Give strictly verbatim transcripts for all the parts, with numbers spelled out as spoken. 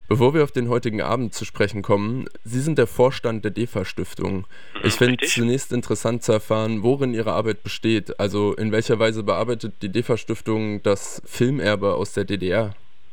Bevor wir auf den heutigen Abend zu sprechen kommen, Sie sind der Vorstand der DEFA-Stiftung. Ich finde es zunächst interessant zu erfahren, worin Ihre Arbeit besteht. Also in welcher Weise bearbeitet die DEFA-Stiftung das Filmerbe aus der D D R?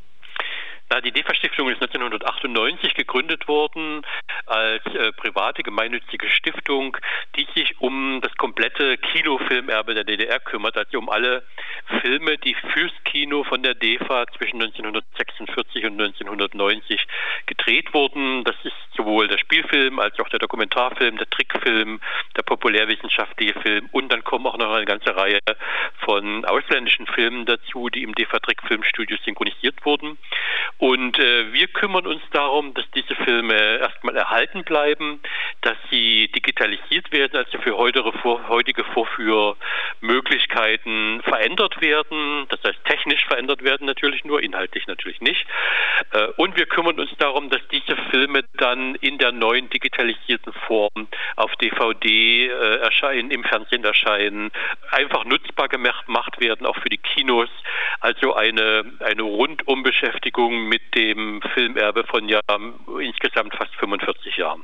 Na, die DEFA-Stiftung ist neunzehnhundertachtundneunzig gegründet worden als äh, private gemeinnützige Stiftung, die sich um das komplette Kinofilmerbe der D D R kümmert, also um alle Filme, die fürs Kino von der DEFA zwischen neunzehnhundertsechsundvierzig und neunzehnhundertneunzig gedreht wurden. Das ist sowohl der Spielfilm als auch der Dokumentarfilm, der Trickfilm, der populärwissenschaftliche Film und dann kommen auch noch eine ganze Reihe von ausländischen Filmen dazu, die im DEFA-Trickfilmstudio synchronisiert wurden. Und äh, wir kümmern uns darum, dass diese Filme erstmal erhalten bleiben, dass sie digitalisiert werden, also für heutige, vor, heutige Vorführmöglichkeiten verändert werden, das heißt technisch verändert werden natürlich nur, inhaltlich natürlich nicht. Äh, und wir kümmern uns darum, dass diese Filme dann in der neuen digitalisierten Form auf D V D äh, erscheinen, im Fernsehen erscheinen, einfach nutzbar gemacht werden, auch für die Kinos. Also eine, eine Rundumbeschäftigung mit dem Filmerbe von ja insgesamt fast fünfundvierzig Jahren.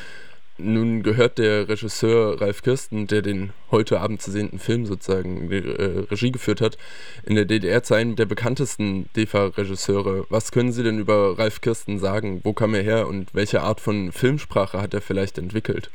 Nun gehört der Regisseur Ralf Kirsten, der den heute Abend zu sehenden Film sozusagen äh, Regie geführt hat, in der D D R zu einem der bekanntesten DEFA-Regisseure. Was können Sie denn über Ralf Kirsten sagen? Wo kam er her und welche Art von Filmsprache hat er vielleicht entwickelt?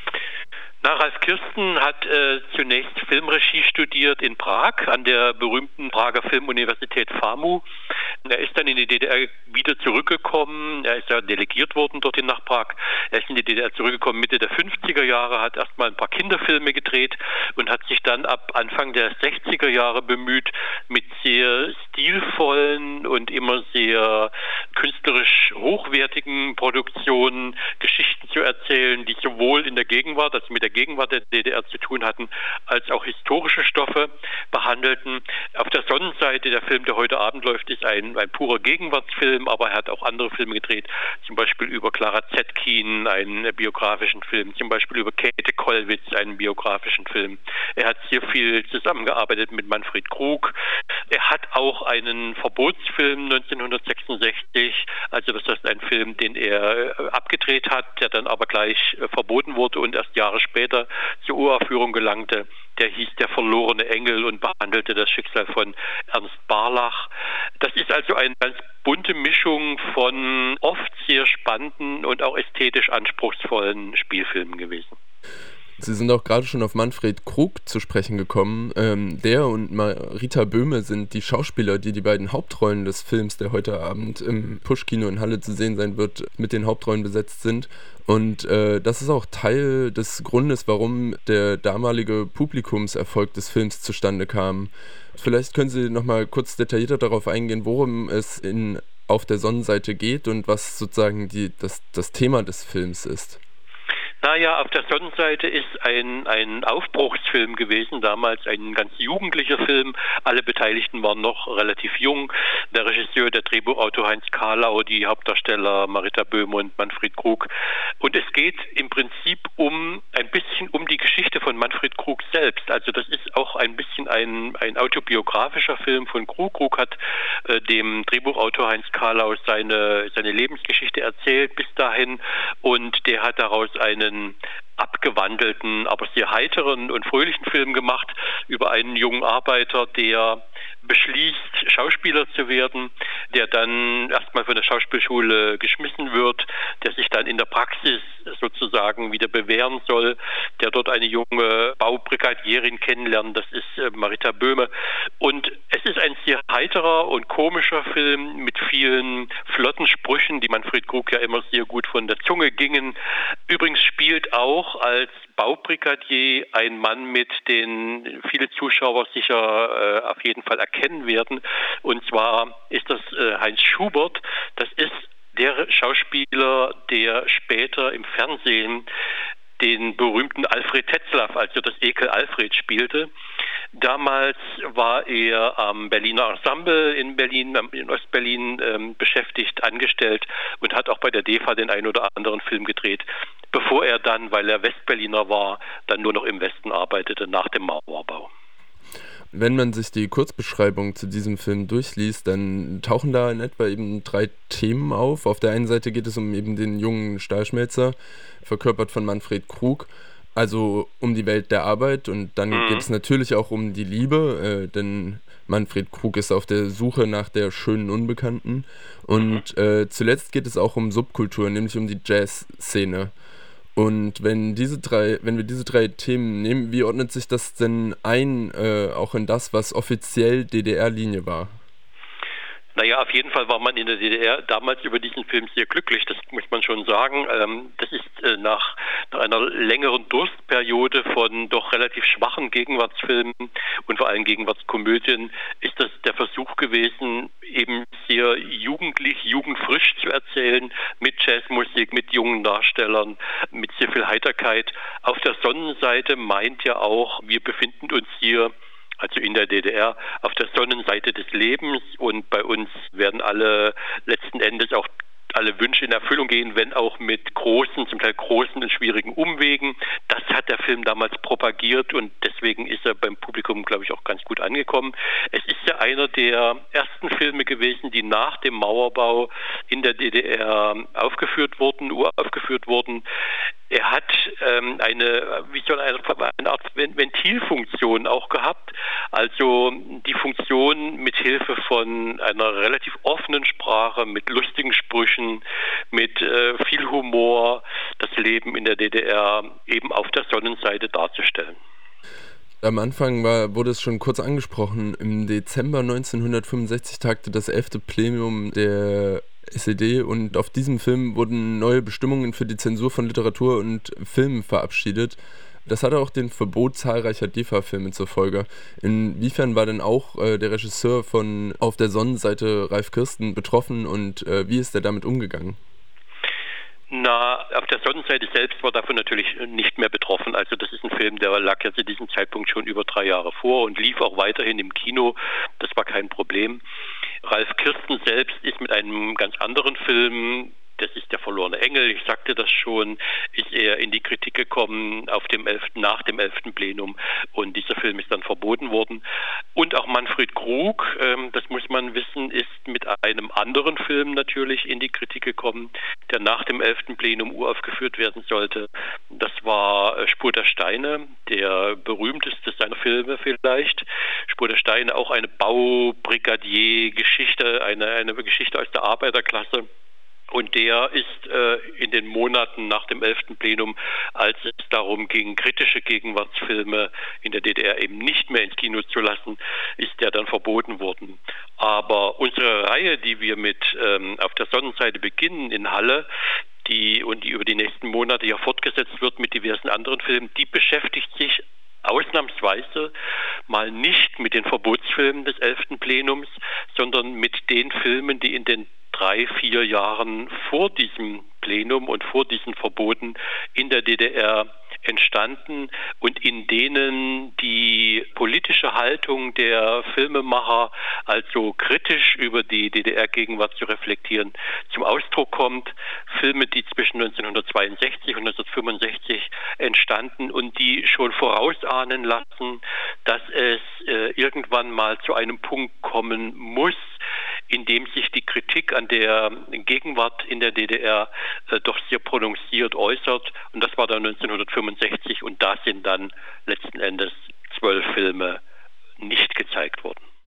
Na, Ralf Kirsten hat äh, zunächst Filmregie studiert in Prag an der berühmten Prager Filmuniversität FAMU. Er ist dann in die D D R wieder zurückgekommen. Er ist ja delegiert worden dorthin nach Prag. Er ist in die D D R zurückgekommen Mitte der fünfziger Jahre, hat erstmal ein paar Kinderfilme gedreht und hat sich dann ab Anfang der sechziger Jahre bemüht, mit sehr stilvollen und immer sehr künstlerisch hochwertigen Produktionen Geschichten zu erzählen, die sowohl in der Gegenwart, also mit der Gegenwart der D D R zu tun hatten, als auch historische Stoffe behandelten. Auf der Sonnenseite, der Film, der heute Abend läuft, ist ein, ein purer Gegenwartsfilm, aber er hat auch andere Filme gedreht, zum Beispiel über Clara Zetkin, einen biografischen Film, zum Beispiel über Käthe Kollwitz, einen biografischen Film. Er hat sehr viel zusammengearbeitet mit Manfred Krug. Er hat auch einen Verbotsfilm neunzehnhundertsechsundsechzig, also das heißt ein Film, den er abgedreht hat, der dann aber gleich verboten wurde und erst Jahre später zur Uraufführung gelangte. Der hieß Der verlorene Engel und behandelte das Schicksal von Ernst Barlach. Das ist also eine ganz bunte Mischung von oft sehr spannenden und auch ästhetisch anspruchsvollen Spielfilmen gewesen. Sie sind auch gerade schon auf Manfred Krug zu sprechen gekommen. Ähm, der und Marita Böhme sind die Schauspieler, die die beiden Hauptrollen des Films, der heute Abend im Pusch-Kino in Halle zu sehen sein wird, mit den Hauptrollen besetzt sind. Und äh, das ist auch Teil des Grundes, warum der damalige Publikumserfolg des Films zustande kam. Vielleicht können Sie noch mal kurz detaillierter darauf eingehen, worum es in Auf der Sonnenseite geht und was sozusagen die, das, das Thema des Films ist. Naja, auf der Sonnenseite ist ein, ein Aufbruchsfilm gewesen, damals ein ganz jugendlicher Film. Alle Beteiligten waren noch relativ jung. Der Regisseur, der Drehbuchautor Heinz Kahlau, die Hauptdarsteller Marita Böhme und Manfred Krug. Und es geht im Prinzip um ein bisschen um die Geschichte von Manfred Krug selbst. Also das ist auch ein bisschen ein, ein autobiografischer Film von Krug. Krug hat äh, dem Drehbuchautor Heinz Kahlau seine, seine Lebensgeschichte erzählt bis dahin und der hat daraus einen abgewandelten, aber sehr heiteren und fröhlichen Film gemacht über einen jungen Arbeiter, der beschließt, Schauspieler zu werden, der dann erstmal von der Schauspielschule geschmissen wird, der sich dann in der Praxis sozusagen wieder bewähren soll, der dort eine junge Baubrigadierin kennenlernt, das ist äh, Marita Böhme. Und es ist ein sehr heiterer und komischer Film mit vielen flotten Sprüchen, die Manfred Krug ja immer sehr gut von der Zunge gingen. Übrigens spielt auch als Baubrigadier ein Mann mit, den viele Zuschauer sicher äh, auf jeden Fall erkennen werden. Und zwar ist das äh, Heinz Schubert. Das ist der Schauspieler, der später im Fernsehen den berühmten Alfred Tetzlaff, also das Ekel Alfred, spielte. Damals war er am Berliner Ensemble in Berlin, in Ostberlin ähm, beschäftigt, angestellt und hat auch bei der DEFA den einen oder anderen Film gedreht, bevor er dann, weil er Westberliner war, dann nur noch im Westen arbeitete nach dem Mauerbau. Wenn man sich die Kurzbeschreibung zu diesem Film durchliest, dann tauchen da in etwa eben drei Themen auf. Auf der einen Seite geht es um eben den jungen Stahlschmelzer, verkörpert von Manfred Krug, also um die Welt der Arbeit, und dann Mhm. geht es natürlich auch um die Liebe, äh, denn Manfred Krug ist auf der Suche nach der schönen Unbekannten, und äh, zuletzt geht es auch um Subkultur, nämlich um die Jazz-Szene. Und wenn diese drei, wenn wir diese drei Themen nehmen, wie ordnet sich das denn ein, äh, auch in das, was offiziell D D R-Linie war? Naja, auf jeden Fall war man in der D D R damals über diesen Film sehr glücklich, das muss man schon sagen. Ähm, das ist äh, nach, nach einer längeren Durstperiode von doch relativ schwachen Gegenwartsfilmen und vor allem Gegenwartskomödien ist das der Versuch gewesen, eben sehr jugendlich, jugendfrisch zu erzählen, mit Jazzmusik, mit jungen Darstellern, mit sehr viel Heiterkeit. Auf der Sonnenseite meint ja auch, wir befinden uns hier, also in der D D R, auf der Sonnenseite des Lebens, und bei uns werden alle letzten Endes auch alle Wünsche in Erfüllung gehen, wenn auch mit großen, zum Teil großen und schwierigen Umwegen. Das hat der Film damals propagiert, und deswegen ist er beim Publikum, glaube ich, auch ganz gut angekommen. Es ist ja einer der ersten Filme gewesen, die nach dem Mauerbau in der D D R aufgeführt wurden, uraufgeführt wurden. Er hat ähm, eine, wie soll eine, eine Art Ventilfunktion auch gehabt, also die Funktion, mit Hilfe von einer relativ offenen Sprache, mit lustigen Sprüchen, mit äh, viel Humor, das Leben in der D D R eben auf der Sonnenseite darzustellen. Am Anfang war, wurde es schon kurz angesprochen, im Dezember neunzehnhundertfünfundsechzig tagte das elfte Plenum der S E D, und auf diesem Film wurden neue Bestimmungen für die Zensur von Literatur und Filmen verabschiedet. Das hatte auch den Verbot zahlreicher D E F A-Filme zur Folge. Inwiefern war denn auch äh, der Regisseur von Auf der Sonnenseite, Ralf Kirsten, betroffen, und äh, wie ist er damit umgegangen? Na, auf der Sonnenseite selbst war davon natürlich nicht mehr betroffen. Also das ist ein Film, der lag ja zu diesem Zeitpunkt schon über drei Jahre vor und lief auch weiterhin im Kino. Das war kein Problem. Ralf Kirsten selbst ist mit einem ganz anderen Film, das ist Der verlorene Engel, ich sagte das schon, ist er in die Kritik gekommen auf dem elften nach dem elften Plenum, und dieser Film ist dann verboten worden. Und auch Manfred Krug, ähm, das muss man wissen, ist mit einem anderen Film natürlich in die Kritik gekommen, der nach dem elften Plenum uraufgeführt werden sollte. Das war Spur der Steine, der berühmteste seiner Filme vielleicht. Spur der Steine, auch eine Baubrigadier-Geschichte, eine, eine Geschichte aus der Arbeiterklasse. Und der ist äh, in den Monaten nach dem elften Plenum, als es darum ging, kritische Gegenwartsfilme in der D D R eben nicht mehr ins Kino zu lassen, ist der dann verboten worden. Aber unsere Reihe, die wir mit ähm, Auf der Sonnenseite beginnen in Halle, die und die über die nächsten Monate ja fortgesetzt wird mit diversen anderen Filmen, die beschäftigt sich ausnahmsweise mal nicht mit den Verbotsfilmen des elften Plenums, sondern mit den Filmen, die in den drei, vier Jahren vor diesem Plenum und vor diesen Verboten in der D D R entstanden und in denen die politische Haltung der Filmemacher, also kritisch über die D D R-Gegenwart zu reflektieren, zum Ausdruck kommt. Filme, die zwischen neunzehnhundertzweiundsechzig und neunzehnhundertfünfundsechzig entstanden und die schon vorausahnen lassen, dass es äh, irgendwann mal zu einem Punkt kommen muss, in dem sich die Kritik an der Gegenwart in der D D R äh, doch sehr prononciert äußert. Und das war dann neunzehnhundertfünfundsechzig, und da sind dann letzten Endes zwölf Filme nicht gezeigt worden.